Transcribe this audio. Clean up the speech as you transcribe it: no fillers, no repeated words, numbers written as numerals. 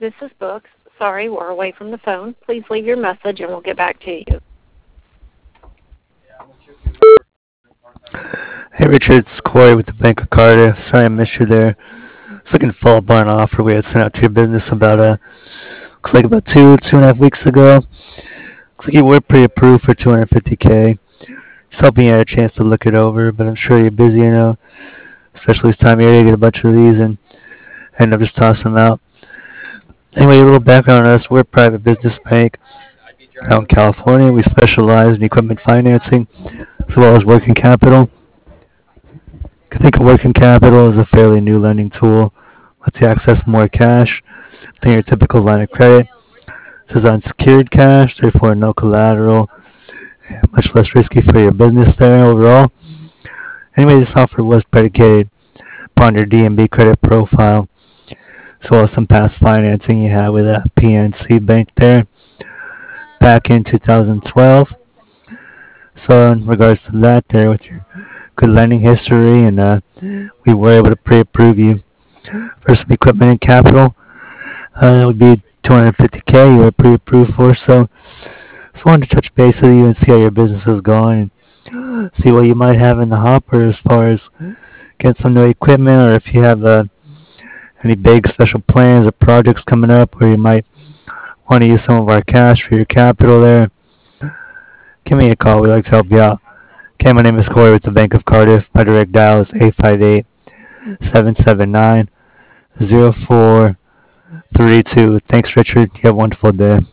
This is Books. Sorry, we're away from the phone. Please leave your message and we'll get back to you. Hey Richard, it's Corey with the Bank of Cardiff. Sorry I missed you there. Just looking to follow up on an offer we had sent out to your business about looks like about 2.5 weeks ago. Looks like you were pre-approved for 250K. Just hoping you had a chance to look it over, but I'm sure you're busy, especially this time of year. You get a bunch of these and end up just tossing them out. Anyway, a little background on us. We're a private business bank out in California. We specialize in equipment financing as well as working capital. You can think of working capital as a fairly new lending tool. Lets you access more cash than your typical line of credit. This is unsecured cash, therefore no collateral, much less risky for your business there overall. Anyway, this offer was predicated upon your DNB credit profile, as well as some past financing you had with a PNC bank there back in 2012. So in regards to that there, with your good lending history, and we were able to pre-approve you for some equipment and capital. It would be 250K you were pre-approved for, so just wanted to touch base with you and see how your business is going and see what you might have in the hopper as far as getting some new equipment, or if you have any big special plans or projects coming up where you might want to use some of our cash for your capital there. Give me a call. We'd like to help you out. Okay, my name is Corey with the Bank of Cardiff. My direct dial is 858-779-0432. Thanks, Richard. You have a wonderful day.